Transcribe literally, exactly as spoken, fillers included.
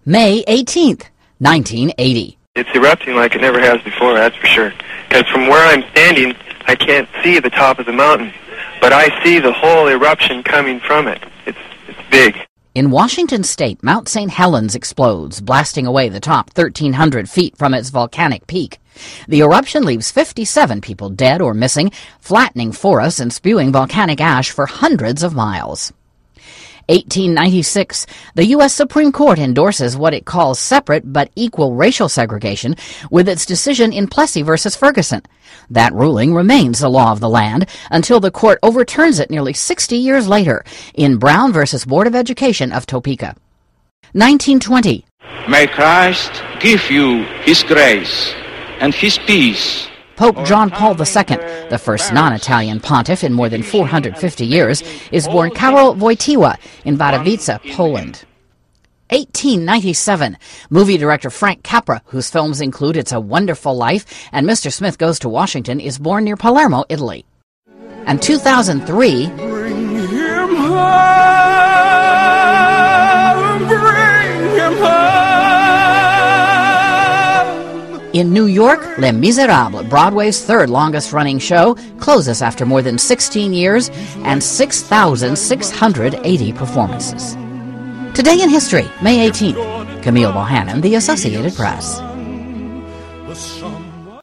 May eighteenth, nineteen eighty. It's erupting like it never has before, that's for sure. Because from where I'm standing, I can't see the top of the mountain, but I see the whole eruption coming from it. It's, it's big. In Washington state, Mount Saint Helens explodes, blasting away the top thirteen hundred feet from its volcanic peak. The eruption leaves fifty-seven people dead or missing, flattening forests and spewing volcanic ash for hundreds of miles. eighteen ninety-six, the U S Supreme Court endorses what it calls separate but equal racial segregation with its decision in Plessy versus Ferguson. That ruling remains the law of the land until the court overturns it nearly sixty years later in Brown versus Board of Education of Topeka. nineteen twenty. May Christ give you his grace and his peace. Pope John Paul the Second, the first non-Italian pontiff in more than four hundred fifty years, is born Karol Wojtyła in Wadowice, Poland. eighteen ninety-seven, movie director Frank Capra, whose films include It's a Wonderful Life and Mister Smith Goes to Washington, is born near Palermo, Italy. And two thousand three, Bring him home, bring him home. in New York, Les Miserables, Broadway's third longest-running show, closes after more than sixteen years and six thousand six hundred eighty performances. Today in History, May eighteenth. Camille Bohannon, The Associated Press.